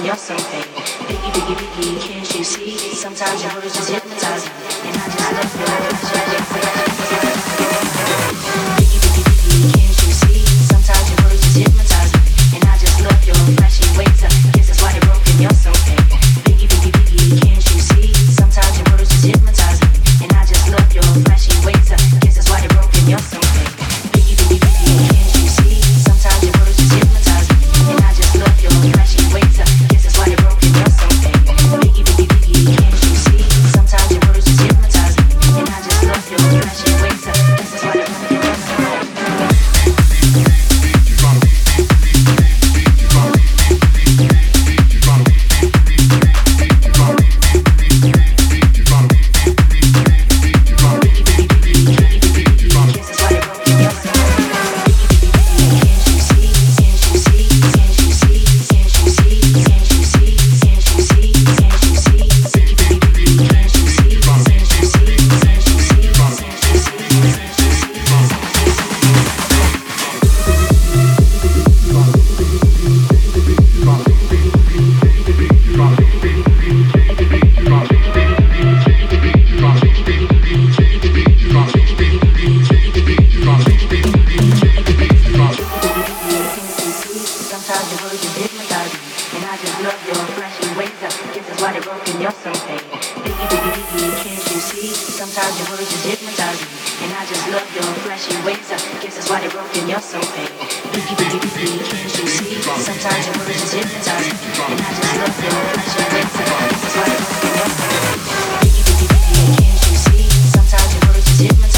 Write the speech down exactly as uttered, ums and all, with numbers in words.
you're so pain. Biggie, biggie, biggie, can't you see? Sometimes your words just hypnotize me, and I just love your Biggie, biggie, biggie, can't you see? Sometimes your words just hypnotize me, and I just love your flashy ways. I guess that's why they're broken, you're so pain. Biggie, biggie, biggie, can't you see? Sometimes your words just hypnotize me, and I just love your flashy ways. I guess that's why they're broken, you're so pain. Biggie, biggie, biggie, can't you see? Sometimes your words just hypnotize me, and I just love your flashy ways. I guess that's why they're broken, you're so pain. Biggie, biggie, biggie, can't you see? Sometimes your words just hypnotize me, and I just love your flashy ways. I guess that's why they're broken, you're so pain. Sometimes your words just hypnotize me, and I just love your flashy ways. I guess that's why they're broken, you're so pain. Biggie, biggie, biggie, can't you see? Sometimes your words just hypnotize me, and I just love your flashy ways. I guess that's why they're broken, you're so pain. Biggie, biggie, biggie, can't you see? Sometimes your words just hypnotize me, and I just love your flashy ways. I guess that's why they're broken, you're so pain. Biggie, biggie, biggie, can't you see? Sometimes your words just hypnotize me.